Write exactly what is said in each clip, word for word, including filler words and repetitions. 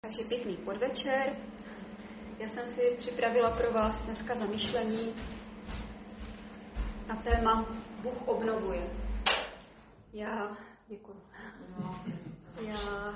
Takže pěkný podvečer. Já jsem si připravila pro vás dneska zamyšlení na téma Bůh obnovuje. Já, děkuji. Já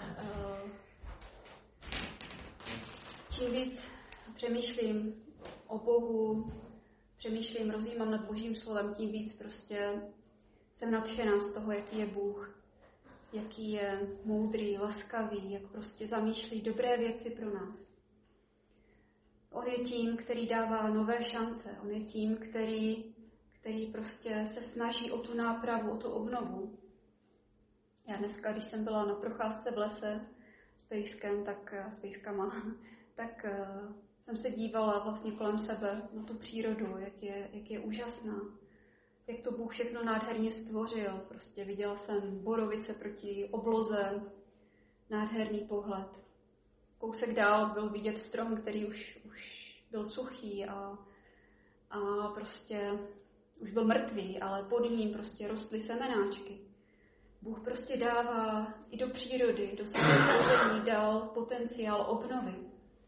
čím víc přemýšlím o Bohu, přemýšlím, rozjímám nad Božím slovem, tím víc prostě jsem nadšená z toho, jaký je Bůh, jaký je moudrý, laskavý, jak prostě zamýšlí dobré věci pro nás. On je tím, který dává nové šance. On je tím, který, který prostě se snaží o tu nápravu, o tu obnovu. Já dneska, když jsem byla na procházce v lese s pejskem, tak, s pejskama, tak uh, jsem se dívala vlastně kolem sebe na tu přírodu, jak je, jak je úžasná. Jak to Bůh všechno nádherně stvořil. Prostě viděla jsem borovice proti obloze, nádherný pohled. Kousek dál byl vidět strom, který už, už byl suchý a, a prostě už byl mrtvý, ale pod ním prostě rostly semenáčky. Bůh prostě dává i do přírody, do svého stvoření dal potenciál obnovy.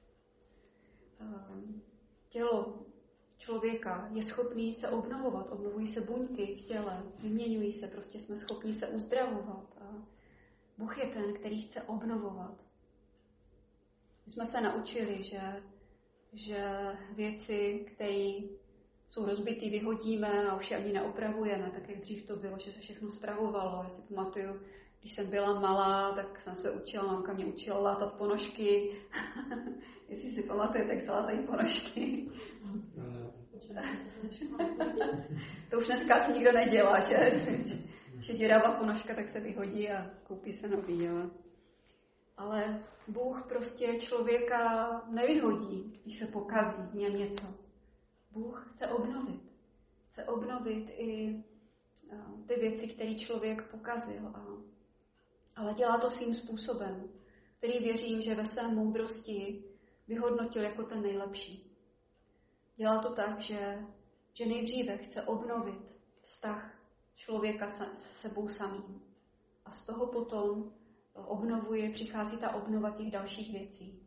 Tělo člověka je schopný se obnovovat, obnovují se buňky v těle, vyměňují se, prostě jsme schopni se uzdravovat. A Bůh je ten, který chce obnovovat. My jsme se naučili, že, že věci, které jsou rozbitý, vyhodíme a už je ani neopravujeme, tak jak dřív to bylo, že se všechno spravovalo. Já si pamatuju, když jsem byla malá, tak jsem se učila, mamka mě učila látat ponožky. Jestli si pamatujete, jak se látají ponožky. To už dneska asi nikdo nedělá, že? Když je děravá ponožka, tak se vyhodí a koupí se nový. Ale, ale Bůh prostě člověka nevyhodí, když se pokazí v něm něco. Bůh chce obnovit. Chce obnovit i ty věci, které člověk pokazil. A, ale dělá to svým způsobem, který věřím, že ve své moudrosti vyhodnotil jako ten nejlepší. Dělá to tak, že, že nejdříve chce obnovit vztah člověka s sebou samým. A z toho potom obnovuje, přichází ta obnova těch dalších věcí.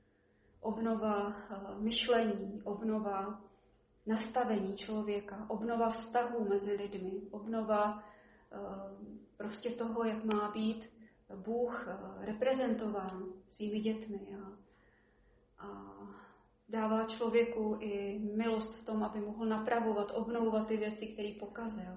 Obnova myšlení, obnova nastavení člověka, obnova vztahů mezi lidmi, obnova prostě toho, jak má být Bůh reprezentován svými dětmi. A, a dává člověku i milost v tom, aby mohl napravovat, obnovovat ty věci, které pokazil.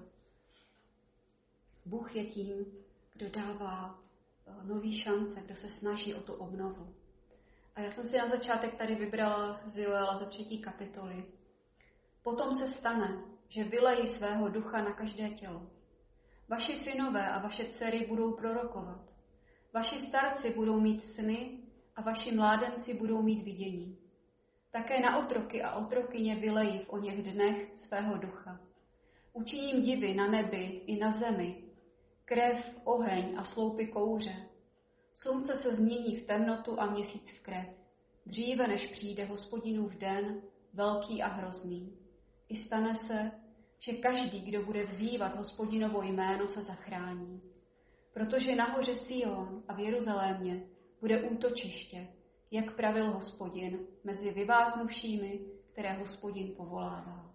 Bůh je tím, kdo dává nový šance, kdo se snaží o tu obnovu. A já jsem si na začátek tady vybrala z Joela ze třetí kapitoly. Potom se stane, že vylejí svého ducha na každé tělo. Vaši synové a vaše dcery budou prorokovat. Vaši starci budou mít sny a vaši mládenci budou mít vidění. Také na otroky a otrokyně vylejí v oněch dnech svého ducha. Učiním divy na nebi i na zemi, krev, oheň a sloupy kouře. Slunce se změní v temnotu a měsíc v krev, dříve než přijde Hospodinův den, velký a hrozný. I stane se, že každý, kdo bude vzývat Hospodinovo jméno, se zachrání. Protože nahoře Sion a v Jeruzalémě bude útočiště, jak pravil Hospodin, mezi vyváznuvšími, které Hospodin povolává.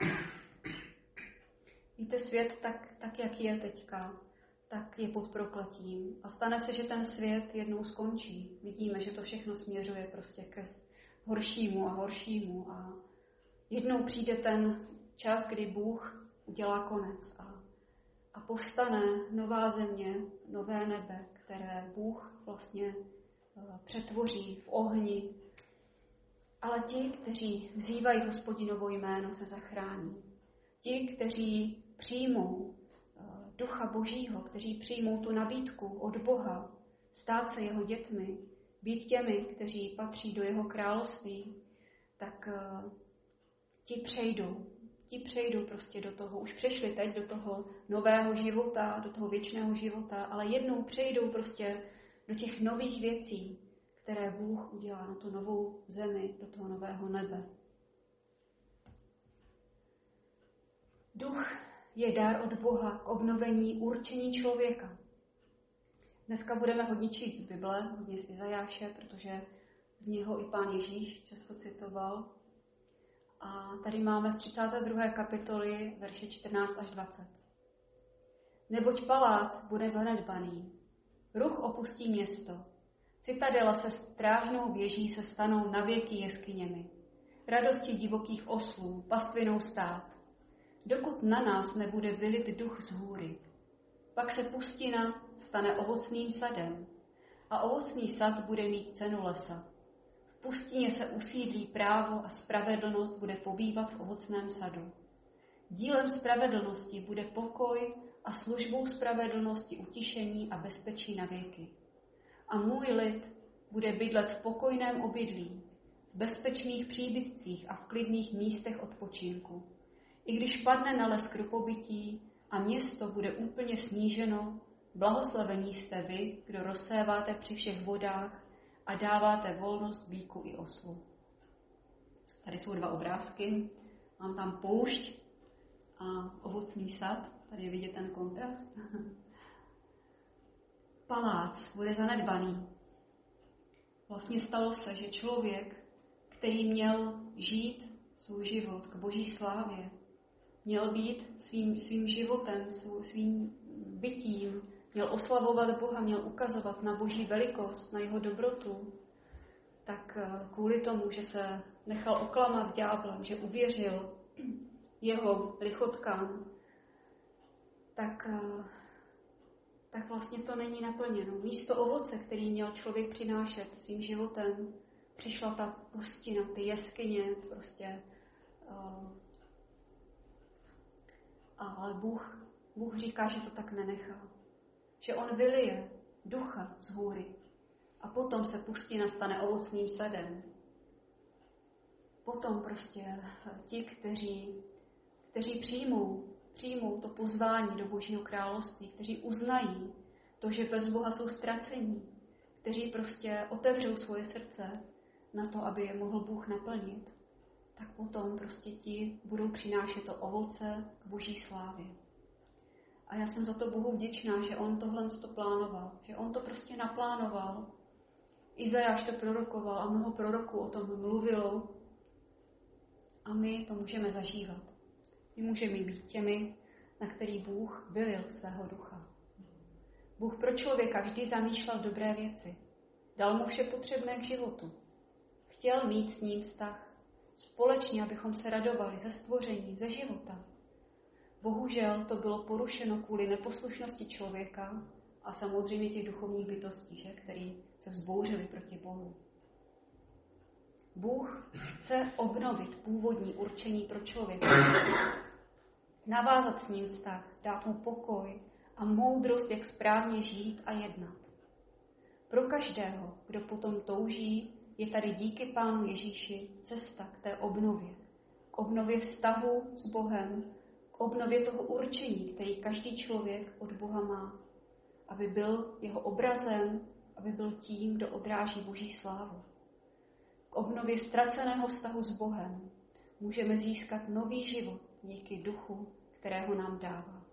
Víte, svět tak, tak, jak je teďka, tak je pod prokletím. A stane se, že ten svět jednou skončí. Vidíme, že to všechno směřuje prostě ke horšímu a horšímu. A jednou přijde ten čas, kdy Bůh udělá konec. A, a povstane nová země, nové nebe, které Bůh vlastně přetvoří v ohni. Ale ti, kteří vzývají Hospodinovo jméno, se zachrání. Ti, kteří přijmou Ducha Božího, kteří přijmou tu nabídku od Boha, stát se jeho dětmi, být těmi, kteří patří do jeho království, tak ti přejdou. Ti přejdou prostě do toho, už přešli teď do toho nového života, do toho věčného života, ale jednou přejdou prostě do těch nových věcí, které Bůh udělá na tu novou zemi, do toho nového nebe. Duch je dar od Boha k obnovení určení člověka. Dneska budeme hodně číst z Bible, hodně z Izajáše, protože z něho i pán Ježíš často citoval. A tady máme z třicáté druhé kapitoly verše čtrnáct až dvacet. Neboť palác bude zanedbaný, ruch opustí město, citadela se strážnou věží se stanou navěky jeskyněmi, radosti divokých oslů, pastvinou stát, dokud na nás nebude vylit duch z hůry. Pak se pustina stane ovocným sadem a ovocný sad bude mít cenu lesa. V pustině se usídlí právo a spravedlnost bude pobývat v ovocném sadu. Dílem spravedlnosti bude pokoj a službou spravedlnosti utišení a bezpečí na věky. A můj lid bude bydlet v pokojném obydlí, v bezpečných příbytcích a v klidných místech odpočinku. I když padne na les krupobytí a město bude úplně sníženo, blahoslavení jste vy, kdo rozséváte při všech vodách a dáváte volnost býku i oslu. Tady jsou dva obrázky. Mám tam poušť a ovocný sad. Tady je vidět ten kontrast. Palác bude zanedbaný. Vlastně stalo se, že člověk, který měl žít svůj život k boží slávě, měl být svým, svým životem, svým bytím, měl oslavovat Boha, měl ukazovat na boží velikost, na jeho dobrotu, tak kvůli tomu, že se nechal oklamat ďáblem, že uvěřil jeho lichotkám, tak, tak vlastně to není naplněno. Místo ovoce, který měl člověk přinášet svým životem, přišla ta pustina, ty jeskyně, prostě. Ale Bůh, Bůh říká, že to tak nenechá. Že on vylije ducha z hůry a potom se pustina stane ovocným sadem. Potom prostě ti, kteří, kteří přijmou, přijmou to pozvání do Božího království, kteří uznají to, že bez Boha jsou ztracení, kteří prostě otevřou svoje srdce na to, aby je mohl Bůh naplnit, tak potom prostě ti budou přinášet to ovoce k Boží slávě. A já jsem za to Bohu vděčná, že on tohle to plánoval, že on to prostě naplánoval. Izajáš to prorokoval a mnoho proroků o tom mluvilo a my to můžeme zažívat. My můžeme být těmi, na který Bůh vylil svého ducha. Bůh pro člověka vždy zamýšlel dobré věci. Dal mu vše potřebné k životu. Chtěl mít s ním vztah. Společně, abychom se radovali ze stvoření, ze života. Bohužel to bylo porušeno kvůli neposlušnosti člověka a samozřejmě těch duchovních bytostí, že, který se vzbouřili proti Bohu. Bůh chce obnovit původní určení pro člověka. Navázat s ním vztah, dát mu pokoj a moudrost, jak správně žít a jednat. Pro každého, kdo potom touží, je tady díky Pánu Ježíši cesta k té obnově. K obnově vztahu s Bohem, k obnově toho určení, který každý člověk od Boha má. Aby byl jeho obrazem, aby byl tím, kdo odráží Boží slávu. K obnově ztraceného vztahu s Bohem můžeme získat nový život díky duchu, kterého nám dává.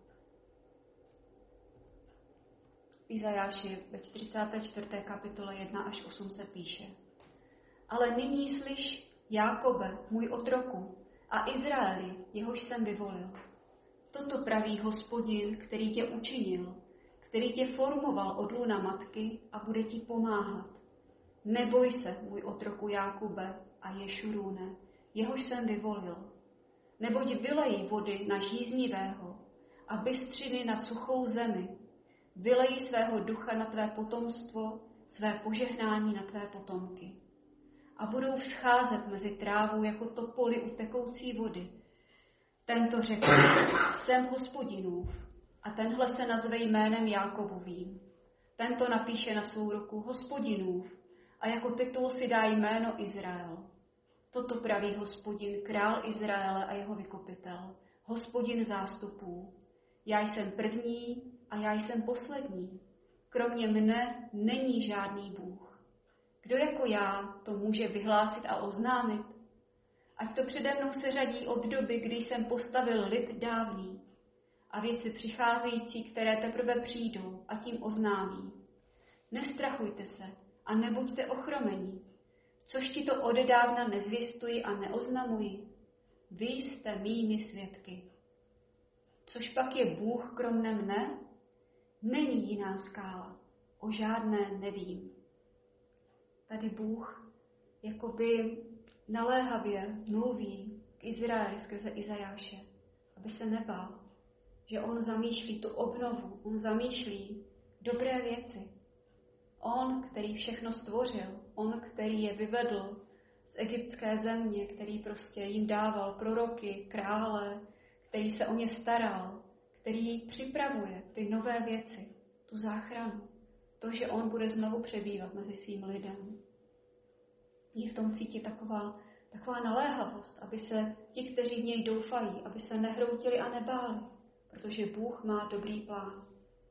V Izajáši ve čtyřicáté čtvrté kapitole jedna až osm se píše: Ale nyní slyš, Jákobe, můj otroku, a Izraeli, jehož jsem vyvolil. Toto praví Hospodin, který tě učinil, který tě formoval od lůna matky a bude ti pomáhat. Neboj se, můj otroku Jákube a Ješurune, jehož jsem vyvolil. Neboť vylejí vody na žíznivého a bystřiny na suchou zemi. Vylejí svého ducha na tvé potomstvo, své požehnání na tvé potomky. A budou vzcházet mezi trávou jako topoly u tekoucí vody. Tento řekl, jsem Hospodinův, a tenhle se nazve jménem Jákobovým. Tento napíše na svou ruku Hospodinův a jako titul si dá jméno Izrael. Toto praví Hospodin, král Izraele a jeho vykupitel, Hospodin zástupů. Já jsem první a já jsem poslední. Kromě mne není žádný Bůh. Kdo jako já to může vyhlásit a oznámit? Ať to přede mnou se řadí od doby, kdy jsem postavil lid dávný a věci přicházející, které teprve přijdou a tím oznámí. Nestrachujte se a nebuďte ochromení. což ti to odedávna nezvěstuji a neoznamuji? Vy jste mými svědky. Což pak je Bůh kromne mne? Není jiná skála, o žádné nevím. Tady Bůh jakoby naléhavě mluví k Izraeli skrze Izajáše, aby se nebál, že on zamýšlí tu obnovu, on zamýšlí dobré věci. On, který všechno stvořil, on, který je vyvedl z egyptské země, který prostě jim dával proroky, krále, který se o ně staral, který připravuje ty nové věci, tu záchranu, to, že on bude znovu přebývat mezi svým lidem. Je v tom cítit taková, taková naléhavost, aby se ti, kteří v něj doufají, aby se nehroutili a nebáli, protože Bůh má dobrý plán.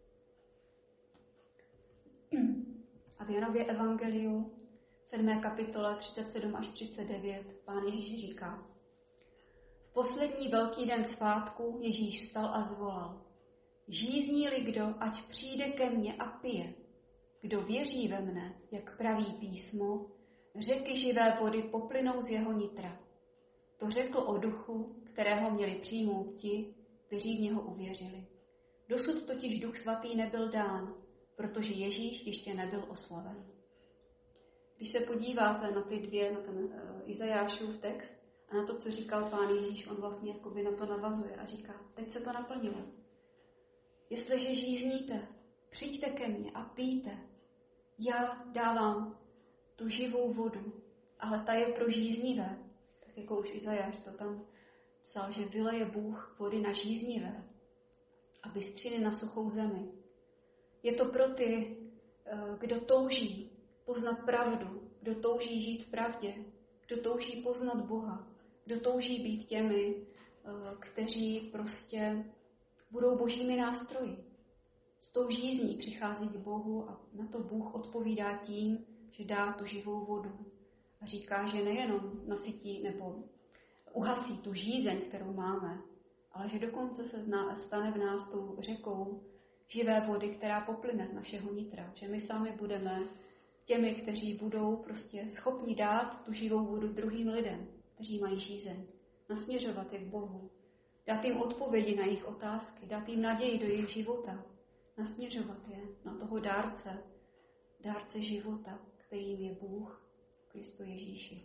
A v Janově evangeliu v sedmé kapitole třicet sedm až třicet devět Pán Ježíš říká: V poslední velký den svátku Ježíš vstal a zvolal: Žízní-li kdo, ať přijde ke mně a pije. Kdo věří ve mne, jak praví písmo, řeky živé vody poplynou z jeho nitra. To řekl o duchu, kterého měli přijmout ti, kteří v něho uvěřili. Dosud totiž Duch Svatý nebyl dán, protože Ježíš ještě nebyl oslaven. Když se podíváte na ty dvě, na ten uh, Izajášův text a na to, co říkal Pán Ježíš, on vlastně jakoby na to navazuje a říká, teď se to naplnilo. Jestliže žízníte, přijďte ke mně a pijte. Já dávám tu živou vodu, ale ta je pro žíznivé. Tak jako už Izajáš to tam psal, že vyleje Bůh vody na žíznivé a bystřiny na suchou zemi. Je to pro ty, kdo touží poznat pravdu, kdo touží žít v pravdě, kdo touží poznat Boha, kdo touží být těmi, kteří prostě budou božími nástroji. S tou žízní přichází k Bohu a na to Bůh odpovídá tím, že dá tu živou vodu. A říká, že nejenom nasytí nebo uhasí tu žízeň, kterou máme, ale že dokonce se stane v nás tou řekou živé vody, která poplyne z našeho nitra. Že my sami budeme těmi, kteří budou prostě schopni dát tu živou vodu druhým lidem, kteří mají žízeň. Nasměřovat je k Bohu. Dát jim odpovědi na jejich otázky, dát jim naději do jejich života. Nasměřovat je na toho dárce, dárce života, kterým je Bůh, Kristu Ježíši.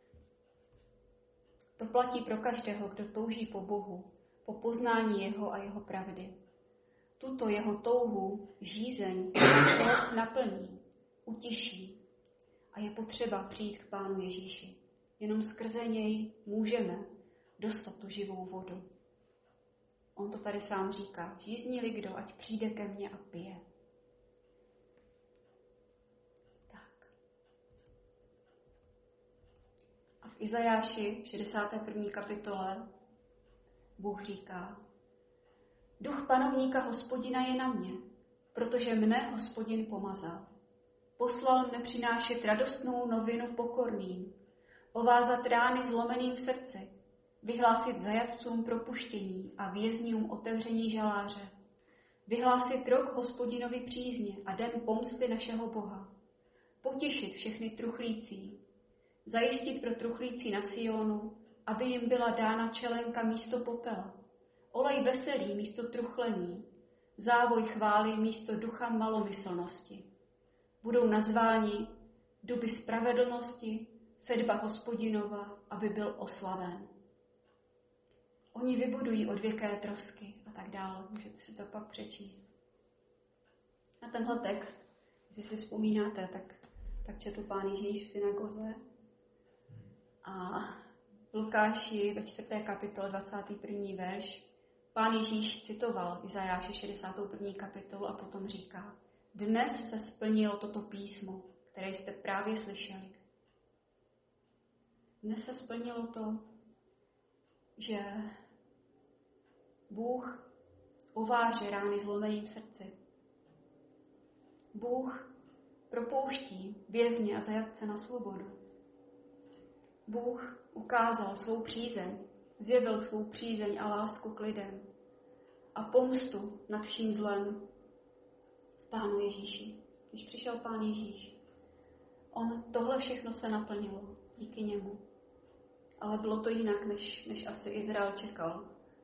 To platí pro každého, kdo touží po Bohu, po poznání jeho a jeho pravdy. Tuto jeho touhu, žízeň, Bůh naplní, utiší a je potřeba přijít k Pánu Ježíši. Jenom skrze něj můžeme dostat tu živou vodu. On to tady sám říká, žízní-li kdo, ať přijde ke mně a pije. Tak. A v Izajáši v šedesáté první kapitole Bůh říká, Duch panovníka Hospodina je na mě, protože mne Hospodin pomazal. Poslal mne přinášet radostnou novinu pokorným, ovázat rány zlomeným v srdci, vyhlásit zajatcům propuštění a vězňům otevření žaláře, vyhlásit rok Hospodinovi přízně a den pomsty našeho Boha, potěšit všechny truchlící, zajistit pro truchlící na Sionu, aby jim byla dána čelenka místo popela, olej veselý místo truchlení, závoj chvály místo ducha malomyslnosti. Budou nazváni duby spravedlnosti, sedba Hospodinova, aby byl oslaven. Oni vybudují odvěké trosky a tak dále. Můžete si to pak přečíst. Na tenhle text, když si vzpomínáte, tak, tak četl Pán Ježíš v synagoze a v Lukáši ve čtvrté kapitole dvacátý první verš Pán Ježíš citoval Izajáše šedesátou první kapitolu a potom říká, dnes se splnilo toto písmo, které jste právě slyšeli. Dnes se splnilo to, že Bůh ováže rány zlomeným srdci. Bůh propouští vězně a zajatce na svobodu. Bůh ukázal svou přízeň, zjevil svou přízeň a lásku k lidem a pomstu nad vším zlem v Pánu Ježíši. Když přišel Pán Ježíš, on tohle všechno se naplnilo díky němu. Ale bylo to jinak, než, než asi Izrael čekal.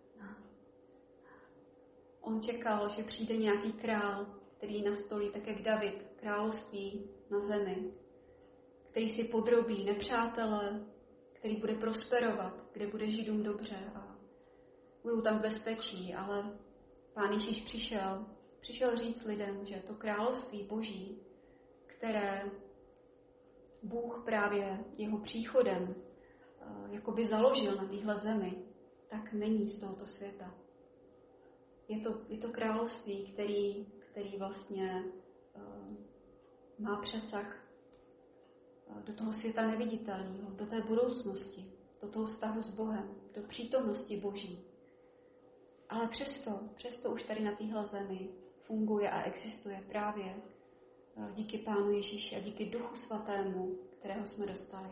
On čekal, že přijde nějaký král, který nastolí, tak jak David, království na zemi, který si podrobí nepřátele, který bude prosperovat, kde bude Židům dobře a budou tam v bezpečí, ale Pán Ježíš přišel, přišel říct lidem, že to království Boží, které Bůh právě jeho příchodem jakoby založil na téhle zemi, tak není z tohoto světa. Je to, je to království, který, který vlastně uh, má přesah do toho světa neviditelného, do té budoucnosti, do toho vztahu s Bohem, do přítomnosti Boží. Ale přesto, přesto už tady na téhle zemi funguje a existuje právě díky Pánu Ježíši a díky Duchu Svatému, kterého jsme dostali.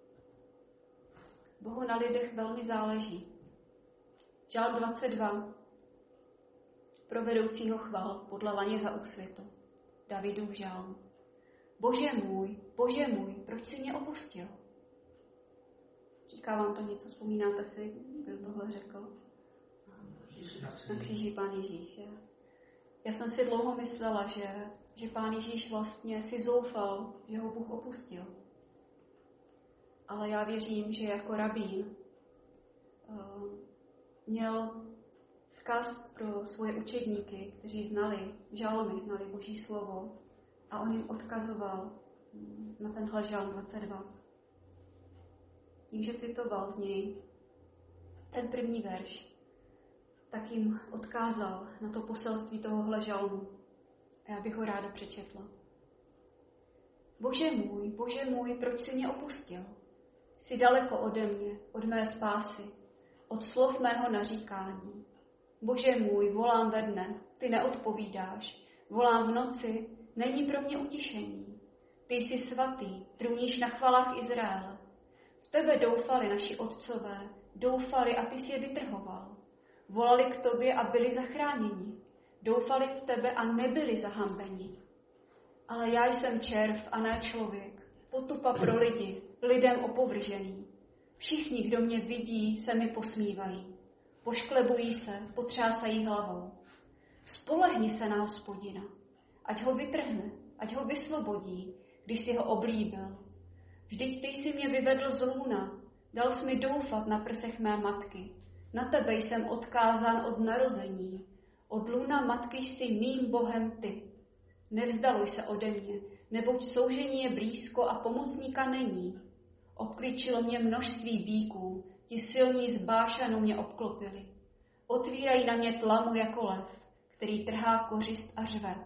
Bohu na lidech velmi záleží. Žálm dvacet dva pro vedoucího chval podle laně za úsvitu. Davidův žálm. Bože můj, Bože můj, proč jsi mě opustil? Říká vám to něco, vzpomínáte si, kdo tohle řekl? Na kříži Pán Ježíš. Je? Já jsem si dlouho myslela, že, že Pán Ježíš vlastně si zoufal, že ho Bůh opustil. Ale já věřím, že jako rabín uh, měl vzkaz pro svoje učedníky, kteří znali žalmy, znali Boží slovo, a on jim odkazoval na tenhle žalm dvacet dva. Tím, že citoval z něj ten první verš, tak jim odkázal na to poselství tohohle žalmu. A já bych ho ráda přečetla. Bože můj, Bože můj, proč jsi mě opustil? Jsi daleko ode mě, od mé spásy, od slov mého naříkání. Bože můj, volám ve dne, ty neodpovídáš. Volám v noci, není pro mě utišení. Ty jsi svatý, trůníš na chvalách Izraele. V tebe doufali naši otcové, doufali a ty jsi je vytrhoval. Volali k tobě a byli zachráněni. Doufali v tebe a nebyli zahambeni. Ale já jsem červ a ne člověk, potupa pro lidi, lidem opovržený. Všichni, kdo mě vidí, se mi posmívají. Pošklebují se, potřásají hlavou. Spolehni se na Hospodina, ať ho vytrhne, ať ho vysvobodí, když si ho oblíbil. Vždyť ty jsi mě vyvedl z lůna, dal jsi mi doufat na prsech mé matky. Na tebe jsem odkázán od narození. Od lůna matky jsi mým Bohem ty. Nevzdaluj se ode mě, neboť soužení je blízko a pomocníka není. Obklíčilo mě množství bíků, ti silní z Bášanu mě obklopili. Otvírají na mě tlamu jako lev, který trhá kořist a řve.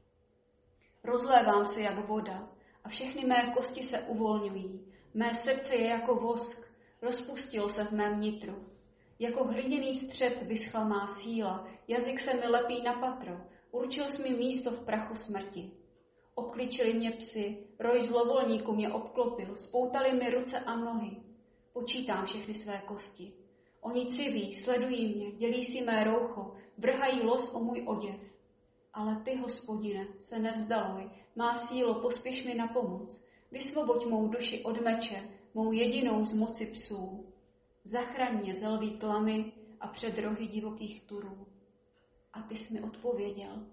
Rozlévám se jak voda a všechny mé kosti se uvolňují. Mé srdce je jako vosk, rozpustil se v mém nitru. Jako hliněný střep vyschla má síla, jazyk se mi lepí na patro, určil jsi mi místo v prachu smrti. Obklíčili mě psi, roj zlovolníků mě obklopil, spoutali mi ruce a nohy. Počítám všechny své kosti. Oni civí, sledují mě, dělí si mé roucho, vrhají los o můj oděv. Ale ty, Hospodine, se nevzdaluj, má sílo, pospěš mi na pomoc. Vysvoboď mou duši od meče, mou jedinou z moci psů. Zachraň mě ze lví tlamy a před rohy divokých turů. A ty jsi mi odpověděl.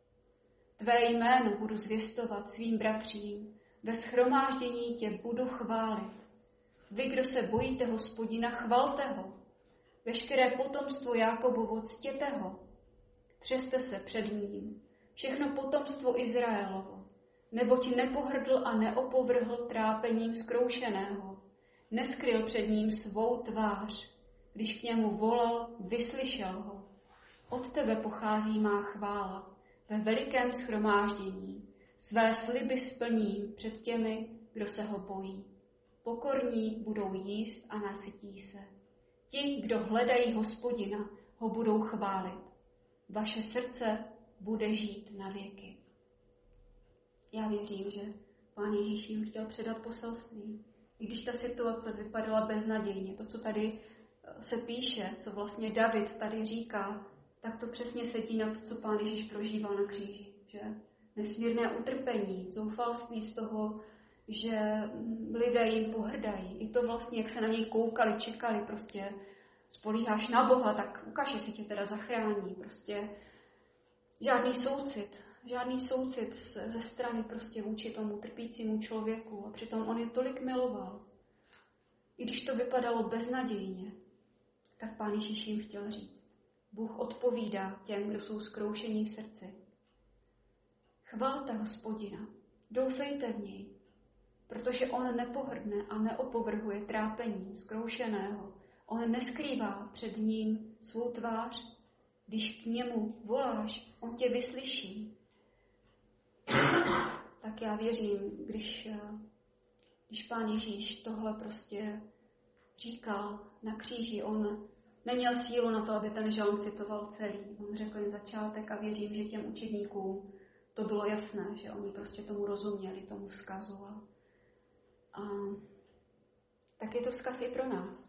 Tvé jméno budu zvěstovat svým bratřím, ve shromáždění tě budu chválit. Vy, kdo se bojíte Hospodina, chvalte ho. Veškeré potomstvo Jákobovo ctěte ho. Třeste se před ním, všechno potomstvo Izraelovo, neboť nepohrdl a neopovrhl trápením zkroušeného. Neskryl před ním svou tvář, když k němu volal, vyslyšel ho. Od tebe pochází má chvála ve velikém shromáždění. Své sliby splním před těmi, kdo se ho bojí. Pokorní budou jíst a nasytí se. Ti, kdo hledají Hospodina, ho budou chválit. Vaše srdce bude žít na věky. Já věřím, že Pán Ježíš jim chtěl předat poselství. I když ta situace vypadala beznadějně, to, co tady se píše, co vlastně David tady říká, tak to přesně sedí na to, co Pán Ježíš prožíval na kříži. Že? Nesmírné utrpení, zoufalství z toho, že lidé jim pohrdají. I to vlastně, jak se na něj koukali, čekali, prostě spolíháš na Boha, tak ukáž, jestli tě teda zachrání. Prostě žádný soucit, žádný soucit ze strany prostě vůči tomu trpícímu člověku. A přitom on je tolik miloval. I když to vypadalo beznadějně, tak Pán Ježíš jim chtěl říct. Bůh odpovídá těm, kdo jsou zkroušení v srdci. Chvalte Hospodina, doufejte v něj, protože on nepohrdne a neopovrhuje trápením zkroušeného. On neskrývá před ním svou tvář. Když k němu voláš, on tě vyslyší. Tak já věřím, když, když Pán Ježíš tohle prostě říkal na kříži, on neměl sílu na to, aby ten žalm citoval celý. On řekl jen začátek a věřím, že těm učedníkům to bylo jasné, že oni prostě tomu rozuměli, tomu vzkazu. A, a tak je to vzkaz i pro nás.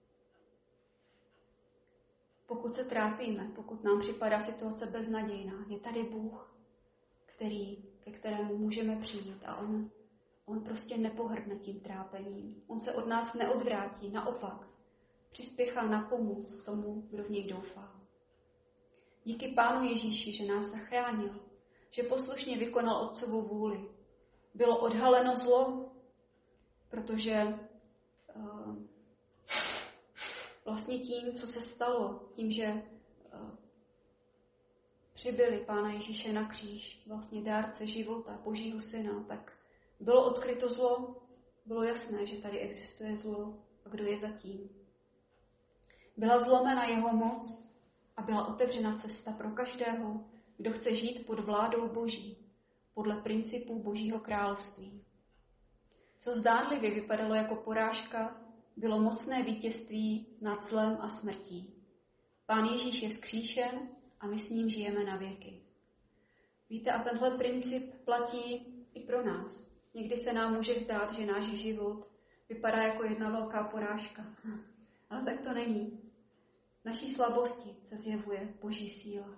Pokud se trápíme, pokud nám připadá situace beznadějná, je tady Bůh, který, ke kterému můžeme přijít a on, on prostě nepohrdne tím trápením. On se od nás neodvrátí, naopak přispěchá na pomoc tomu, kdo v něj doufá. Díky Pánu Ježíši, že nás zachránil, že poslušně vykonal Otcovu vůli. Bylo odhaleno zlo, protože uh, vlastně tím, co se stalo, tím, že uh, přibyli Pána Ježíše na kříž, vlastně dárce života, Božího syna, tak bylo odkryto zlo, bylo jasné, že tady existuje zlo a kdo je zatím. Byla zlomena jeho moc a byla otevřena cesta pro každého, kdo chce žít pod vládou Boží, podle principů Božího království. Co zdánlivě vypadalo jako porážka, bylo mocné vítězství nad zlem a smrtí. Pán Ježíš je vzkříšen a my s ním žijeme na věky. Víte, a tenhle princip platí i pro nás. Někdy se nám může zdát, že náš život vypadá jako jedna velká porážka. Ale tak to není. V naší slabosti se zjevuje Boží síla.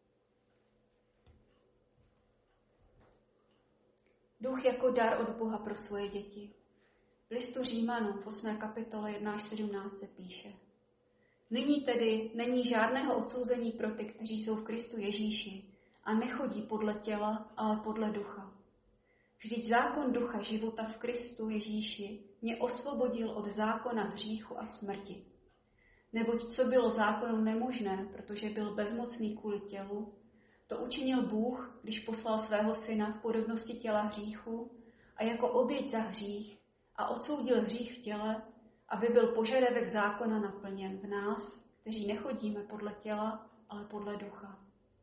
Duch jako dar od Boha pro svoje děti. V listu Římanům v osmé kapitole jedna až sedmnáct se píše. Nyní tedy není žádného odsouzení pro ty, kteří jsou v Kristu Ježíši a nechodí podle těla, ale podle ducha. Vždyť zákon ducha života v Kristu Ježíši mě osvobodil od zákona hříchu a smrti. Neboť co bylo zákonu nemožné, protože byl bezmocný kvůli tělu, to učinil Bůh, když poslal svého syna v podobnosti těla hříchu a jako oběť za hřích a odsoudil hřích v těle, aby byl požadavek zákona naplněn v nás, kteří nechodíme podle těla, ale podle ducha.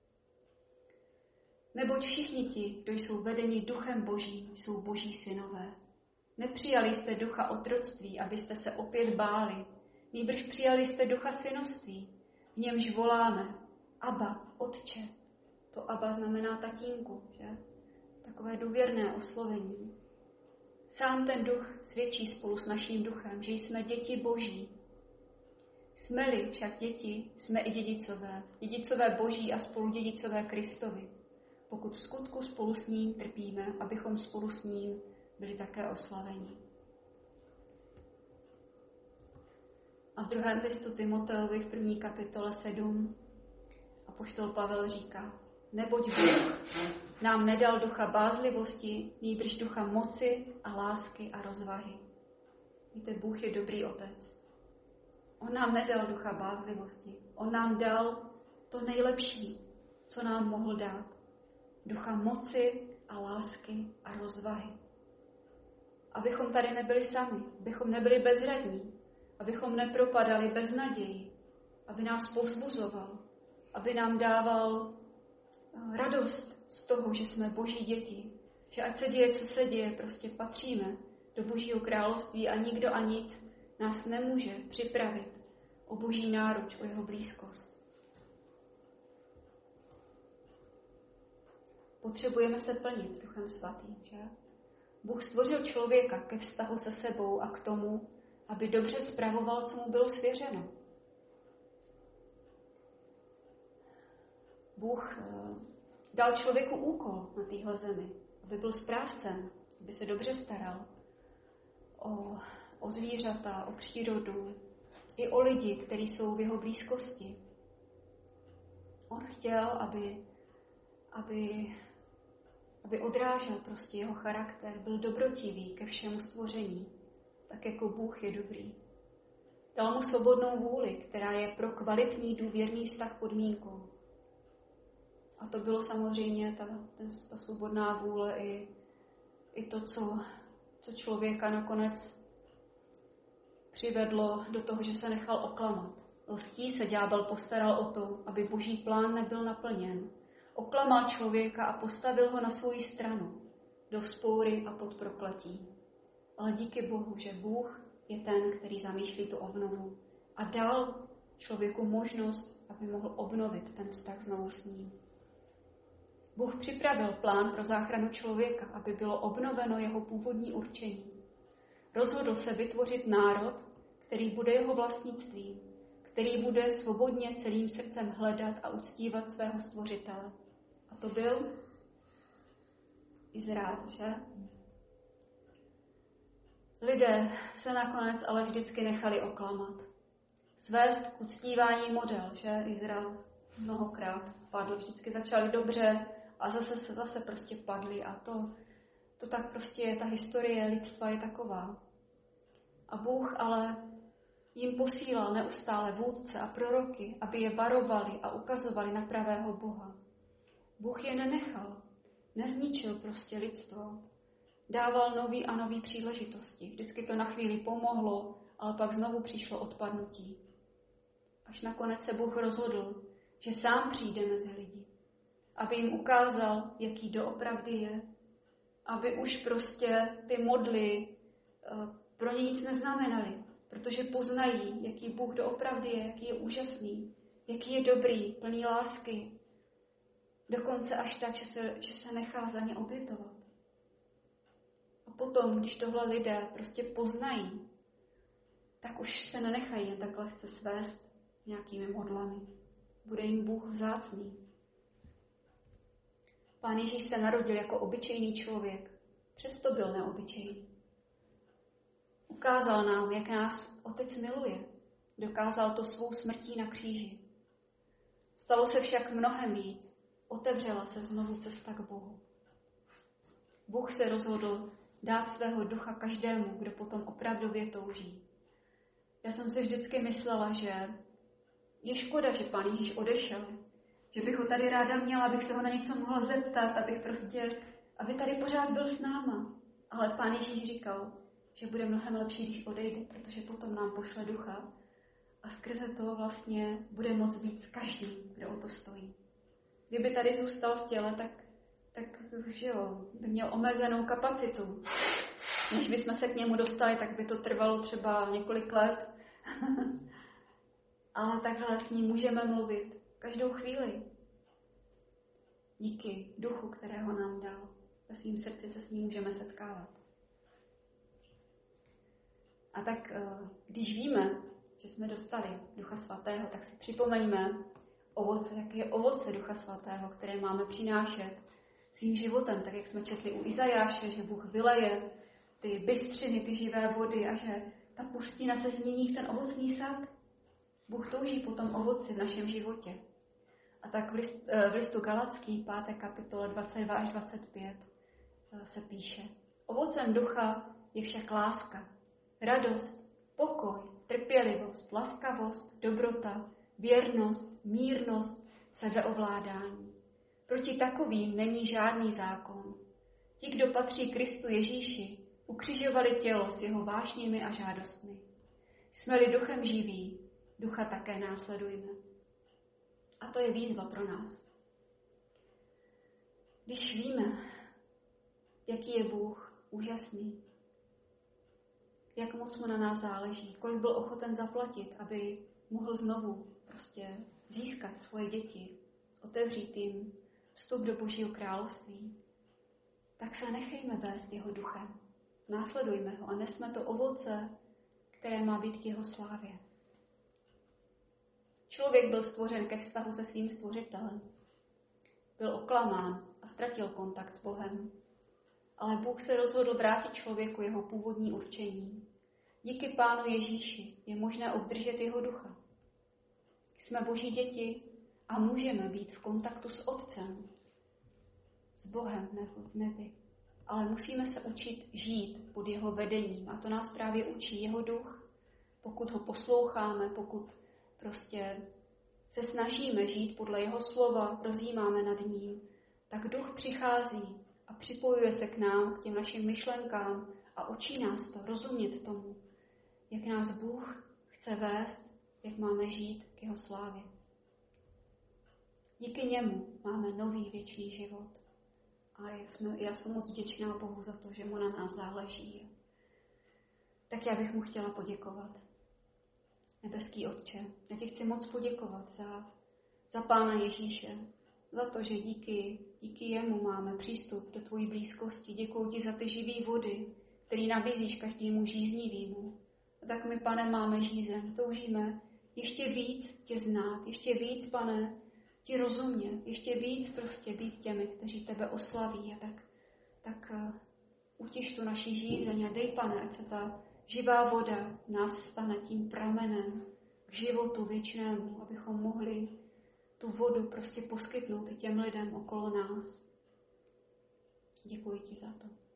Neboť všichni ti, kdo jsou vedeni duchem Božím, jsou Boží synové. Nepřijali jste ducha otroctví, abyste se opět báli, nýbrž přijali jste ducha synovství, v němž voláme, Abba, Otče. To Abba znamená tatínku, že? Takové důvěrné oslovení. Sám ten duch svědčí spolu s naším duchem, že jsme děti Boží. Jsme-li však děti, jsme i dědicové, dědicové Boží a spoludědicové Kristovi, pokud v skutku spolu s ním trpíme, abychom spolu s ním byli také oslaveni. A v druhém listu Timoteovi v první kapitole sedm apoštol Pavel říká, neboť Bůh nám nedal ducha bázlivosti, nýbrž ducha moci a lásky a rozvahy. Víte, Bůh je dobrý otec. On nám nedal ducha bázlivosti. On nám dal to nejlepší, co nám mohl dát. Ducha moci a lásky a rozvahy. Abychom tady nebyli sami, abychom nebyli bezradní, abychom nepropadali bez naději, aby nás povzbuzoval, aby nám dával radost z toho, že jsme Boží děti, že ať se děje, co se děje, prostě patříme do Božího království a nikdo a nic nás nemůže připravit o Boží náruč, o jeho blízkost. Potřebujeme se plnit Duchem Svatým, že? Bůh stvořil člověka ke vztahu se sebou a k tomu, aby dobře spravoval, co mu bylo svěřeno. Bůh dal člověku úkol na téhle zemi, aby byl správcem aby se dobře staral o, o zvířata, o přírodu, i o lidi, kteří jsou v jeho blízkosti. On chtěl, aby, aby, aby odrážel prostě jeho charakter, byl dobrotivý ke všemu stvoření, tak jako Bůh je dobrý. Dal mu svobodnou vůli, která je pro kvalitní důvěrný vztah podmínkou. A to bylo samozřejmě ta, ta svobodná vůle i, i to, co, co člověka nakonec přivedlo do toho, že se nechal oklamat. Lstí se ďábel postaral o to, aby boží plán nebyl naplněn. Oklamal člověka a postavil ho na svou stranu, do vzpoury a pod prokletí. Ale díky Bohu, že Bůh je ten, který zamýšlí tu obnovu a dal člověku možnost, aby mohl obnovit ten vztah znovu s ním. Bůh připravil plán pro záchranu člověka, aby bylo obnoveno jeho původní určení. Rozhodl se vytvořit národ, který bude jeho vlastnictvím, který bude svobodně celým srdcem hledat a uctívat svého stvořitele. A to byl Izrael, že? Lidé se nakonec ale vždycky nechali oklamat. Svést k uctívání model, že? Izrael mnohokrát padl, vždycky začali dobře a zase se zase prostě padli a to, to tak prostě je, ta historie lidstva je taková. A Bůh ale jim posílal neustále vůdce a proroky, aby je varovali a ukazovali na pravého Boha. Bůh je nenechal, nezničil prostě lidstvo. Dával nový a nový příležitosti. Vždycky to na chvíli pomohlo, ale pak znovu přišlo odpadnutí. Až nakonec se Bůh rozhodl, že sám přijde mezi lidi, aby jim ukázal, jaký doopravdy je, aby už prostě ty modly pro ně nic neznamenaly, protože poznají, jaký Bůh doopravdy je, jaký je úžasný, jaký je dobrý, plný lásky. Dokonce až tak, že se, že se nechá za ně obětovat. A potom, když tohle lidé prostě poznají, tak už se nenechají jen tak lehce svést nějakými modlami. Bude jim Bůh vzácný. Pán Ježíš se narodil jako obyčejný člověk, přesto byl neobyčejný. Ukázal nám, jak nás Otec miluje. Dokázal to svou smrtí na kříži. Stalo se však mnohem víc. Otevřela se znovu cesta k Bohu. Bůh se rozhodl dát svého ducha každému, kdo potom opravdově touží. Já jsem si vždycky myslela, že je škoda, že Pán Ježíš odešel. Že bych ho tady ráda měla, abych se ho na něco mohla zeptat, abych prostě, aby tady pořád byl s náma. Ale Pán Ježíš říkal, že bude mnohem lepší, když odejde, protože potom nám pošle ducha a skrze to vlastně bude moc být s každým, kdo o to stojí. Kdyby tady zůstal v těle, tak, tak že jo, by měl omezenou kapacitu. Než bychom se k němu dostali, tak by to trvalo třeba několik let. Ale takhle s ním můžeme mluvit každou chvíli. Díky duchu, kterého nám dal. Ve svým srdci se s ním můžeme setkávat. A tak, když víme, že jsme dostali Ducha Svatého, tak si připomeňme ovoce, jaké je ovoce Ducha Svatého, které máme přinášet svým životem, tak jak jsme četli u Izajáše, že Bůh vyleje ty bystřiny, ty živé vody a že ta pustina se změní v ten ovocný sad. Bůh touží po tom ovoci v našem životě. A tak v, list, v listu Galacký, páté kapitole dvacet dva až dvacet pět se píše: Ovocem ducha je však láska, radost, pokoj, trpělivost, laskavost, dobrota, věrnost, mírnost, sebeovládání. Proti takovým není žádný zákon. Ti, kdo patří Kristu Ježíši, ukřižovali tělo s jeho vášněmi a žádostmi. Jsme-li duchem živí, ducha také následujme. A to je výzva pro nás. Když víme, jaký je Bůh úžasný, jak moc mu na nás záleží, kolik byl ochoten zaplatit, aby mohl znovu prostě získat svoje děti, otevřít jim vstup do Božího království, tak se nechejme vést jeho duchem. Následujme ho a nesme to ovoce, které má být k jeho slávě. Člověk byl stvořen ke vztahu se svým stvořitelem. Byl oklamán a ztratil kontakt s Bohem. ale Bůh se rozhodl vrátit člověku jeho původní určení. Díky Pánu Ježíši je možné obdržet jeho ducha. Jsme Boží děti a můžeme být v kontaktu s Otcem, s Bohem v nebi. Ale musíme se učit žít pod jeho vedením a to nás právě učí jeho duch. Pokud ho posloucháme, pokud prostě se snažíme žít podle jeho slova, rozjímáme nad ním, tak duch přichází a připojuje se k nám, k těm našim myšlenkám a učí nás to, rozumět tomu, jak nás Bůh chce vést, jak máme žít k jeho slávě. Díky němu máme nový věčný život. A jsme, já jsem moc vděčná Bohu za to, že mu na nás záleží. Tak já bych mu chtěla poděkovat. Nebeský Otče, já ti chci moc poděkovat za, za Pána Ježíše, za to, že díky, díky jemu máme přístup do tvojí blízkosti. Děkuji ti za ty živý vody, který nabízíš každému žíznivýmu. A tak my, Pane, máme žízeň, toužíme ještě víc tě znát, ještě víc, Pane, ti rozumět, ještě víc prostě být těmi, kteří tebe oslaví. A tak, tak uh, utiš tu naši žízeň a dej, Pane, ať se ta živá voda v nás stane tím pramenem k životu věčnému, abychom mohli tu vodu prostě poskytnout i těm lidem okolo nás. Děkuji ti za to.